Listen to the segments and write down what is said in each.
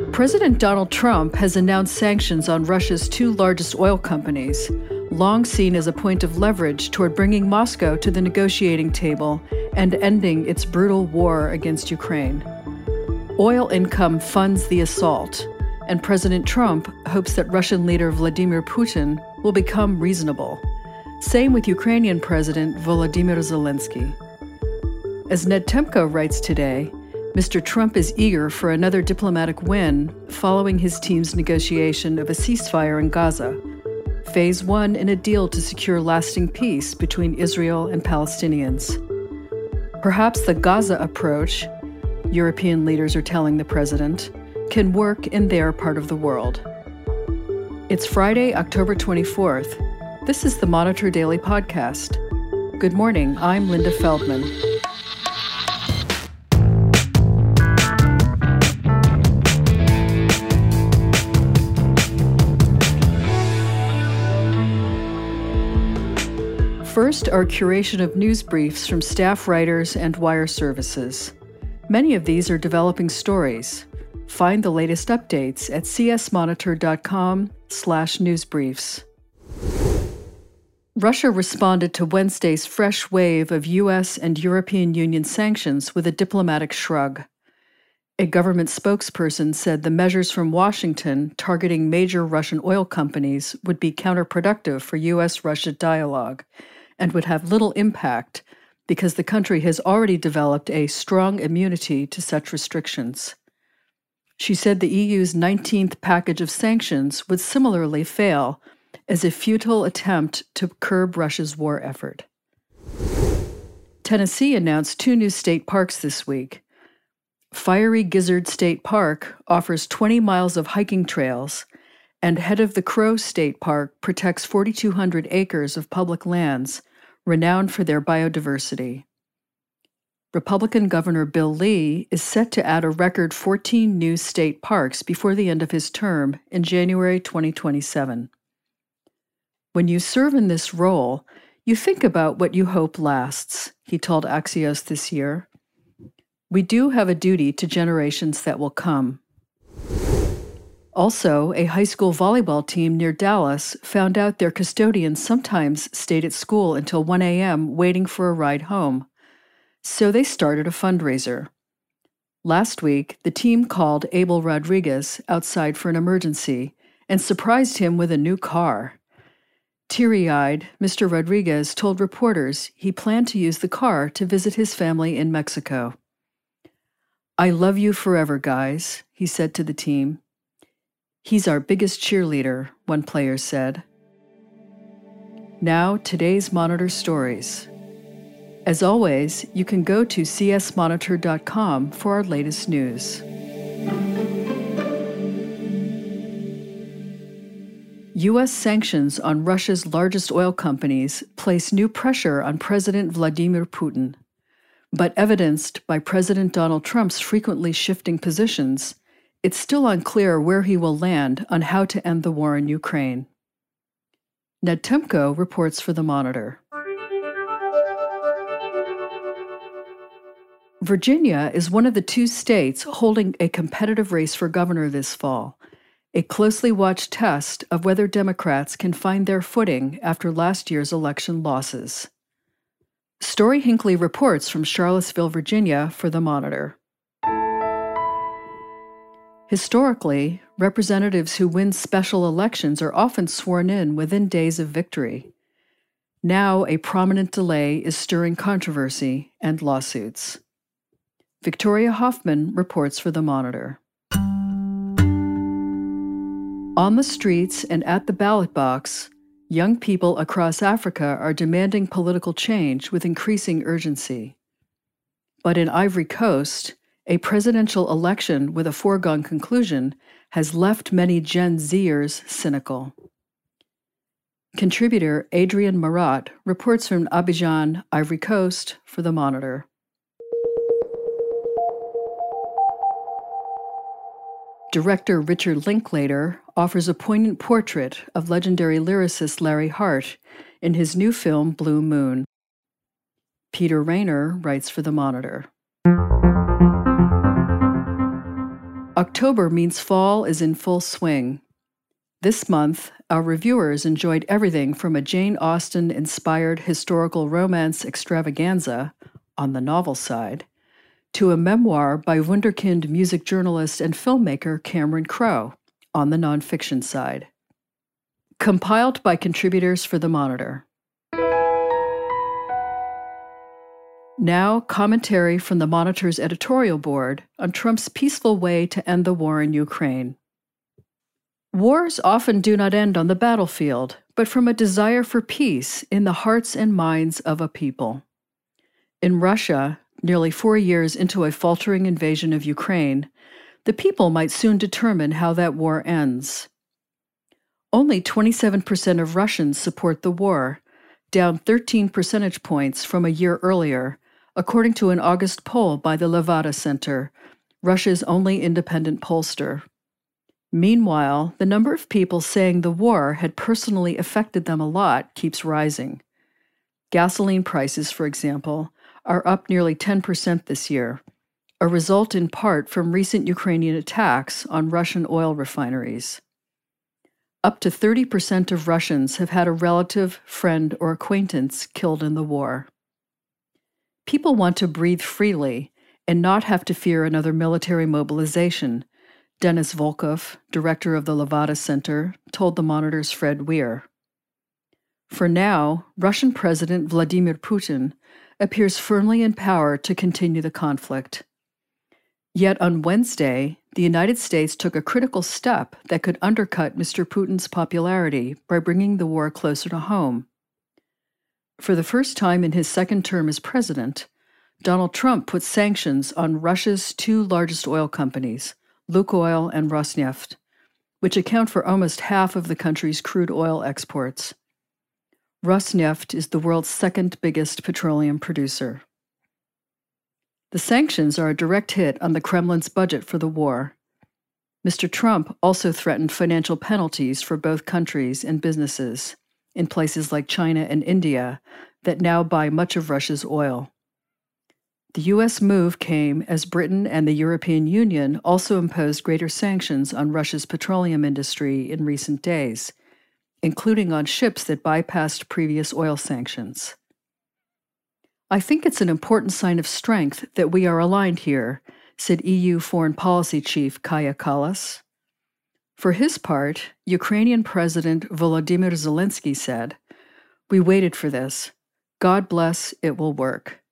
President Donald Trump has announced sanctions on Russia's two largest oil companies, long seen as a point of leverage toward bringing Moscow to the negotiating table and ending its brutal war against Ukraine. Oil income funds the assault, and President Trump hopes that Russian leader Vladimir Putin will become reasonable. Same with Ukrainian President Volodymyr Zelensky. As Ned Temko writes today, Mr. Trump is eager for another diplomatic win following his team's negotiation of a ceasefire in Gaza, phase one in a deal to secure lasting peace between Israel and Palestinians. Perhaps the Gaza approach, European leaders are telling the president, can work in their part of the world. It's Friday, October 24th. This is the Monitor Daily Podcast. Good morning, I'm Linda Feldman. First, our curation of news briefs from staff writers and wire services. Many of these are developing stories. Find the latest updates at csmonitor.com/newsbriefs. Russia responded to Wednesday's fresh wave of U.S. and European Union sanctions with a diplomatic shrug. A government spokesperson said the measures from Washington targeting major Russian oil companies would be counterproductive for U.S.-Russia dialogue and would have little impact because the country has already developed a strong immunity to such restrictions. She said the EU's 19th package of sanctions would similarly fail as a futile attempt to curb Russia's war effort. Tennessee announced two new state parks this week. Fiery Gizzard State Park offers 20 miles of hiking trails, and Head of the Crow State Park protects 4,200 acres of public lands renowned for their biodiversity. Republican Governor Bill Lee is set to add a record 14 new state parks before the end of his term in January 2027. When you serve in this role, you think about what you hope lasts, he told Axios this year. We do have a duty to generations that will come. Also, a high school volleyball team near Dallas found out their custodians sometimes stayed at school until 1 a.m. waiting for a ride home. So they started a fundraiser. Last week, the team called Abel Rodriguez outside for an emergency and surprised him with a new car. Teary-eyed, Mr. Rodriguez told reporters he planned to use the car to visit his family in Mexico. "I love you forever, guys," he said to the team. "He's our biggest cheerleader," one player said. Now, today's Monitor stories. As always, you can go to csmonitor.com for our latest news. U.S. sanctions on Russia's largest oil companies place new pressure on President Vladimir Putin. But evidenced by President Donald Trump's frequently shifting positions, it's still unclear where he will land on how to end the war in Ukraine. Ned Temko reports for The Monitor. Virginia is one of the two states holding a competitive race for governor this fall, a closely watched test of whether Democrats can find their footing after last year's election losses. Story Hinckley reports from Charlottesville, Virginia for The Monitor. Historically, representatives who win special elections are often sworn in within days of victory. Now, a prominent delay is stirring controversy and lawsuits. Victoria Hoffman reports for The Monitor. On the streets and at the ballot box, young people across Africa are demanding political change with increasing urgency. But in Ivory Coast, a presidential election with a foregone conclusion has left many Gen Zers cynical. Contributor Adrian Marat reports from Abidjan, Ivory Coast, for The Monitor. Director Richard Linklater offers a poignant portrait of legendary lyricist Larry Hart in his new film Blue Moon. Peter Rayner writes for The Monitor. October means fall is in full swing. This month, our reviewers enjoyed everything from a Jane Austen-inspired historical romance extravaganza, on the novel side, to a memoir by wunderkind music journalist and filmmaker Cameron Crowe, on the nonfiction side. Compiled by contributors for The Monitor. Now, commentary from the Monitor's editorial board on Trump's peaceful way to end the war in Ukraine. Wars often do not end on the battlefield, but from a desire for peace in the hearts and minds of a people. In Russia, nearly 4 years into a faltering invasion of Ukraine, the people might soon determine how that war ends. Only 27% of Russians support the war, down 13 percentage points from a year earlier, according to an August poll by the Levada Center, Russia's only independent pollster. Meanwhile, the number of people saying the war had personally affected them a lot keeps rising. Gasoline prices, for example, are up nearly 10% this year, a result in part from recent Ukrainian attacks on Russian oil refineries. Up to 30% of Russians have had a relative, friend, or acquaintance killed in the war. People want to breathe freely and not have to fear another military mobilization, Denis Volkov, director of the Levada Center, told the Monitor's Fred Weir. For now, Russian President Vladimir Putin appears firmly in power to continue the conflict. Yet on Wednesday, the United States took a critical step that could undercut Mr. Putin's popularity by bringing the war closer to home. For the first time in his second term as president, Donald Trump put sanctions on Russia's two largest oil companies, Lukoil and Rosneft, which account for almost half of the country's crude oil exports. Rosneft is the world's second biggest petroleum producer. The sanctions are a direct hit on the Kremlin's budget for the war. Mr. Trump also threatened financial penalties for both countries and businesses in places like China and India that now buy much of Russia's oil. The U.S. move came as Britain and the European Union also imposed greater sanctions on Russia's petroleum industry in recent days, including on ships that bypassed previous oil sanctions. I think it's an important sign of strength that we are aligned here, said EU Foreign Policy Chief Kaja Kallas. For his part, Ukrainian President Volodymyr Zelensky said, "We waited for this. God bless, it will work."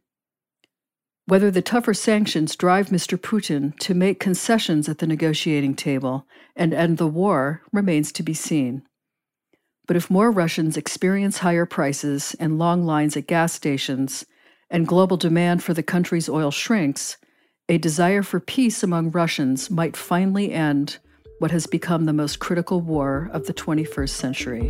Whether the tougher sanctions drive Mr. Putin to make concessions at the negotiating table and end the war remains to be seen. But if more Russians experience higher prices and long lines at gas stations, and global demand for the country's oil shrinks, a desire for peace among Russians might finally end what has become the most critical war of the 21st century.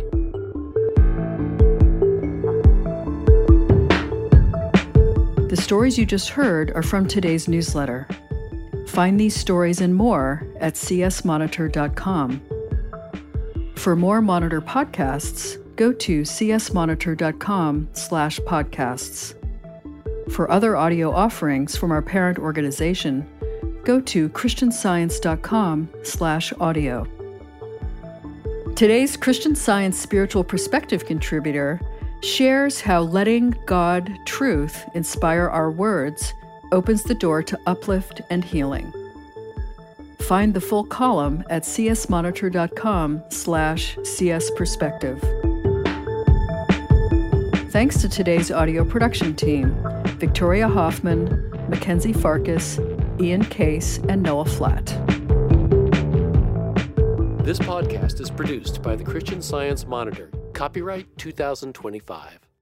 The stories you just heard are from today's newsletter. Find these stories and more at csmonitor.com. For more Monitor podcasts, go to csmonitor.com/podcasts. For other audio offerings from our parent organization, go to christianscience.com/audio. Today's Christian Science Spiritual Perspective contributor shares how letting God, truth, inspire our words opens the door to uplift and healing. Find the full column at csmonitor.com/csperspective. Thanks to today's audio production team, Victoria Hoffman, Mackenzie Farkas, Ian Case, and Noah Flatt. This podcast is produced by the Christian Science Monitor. Copyright 2025.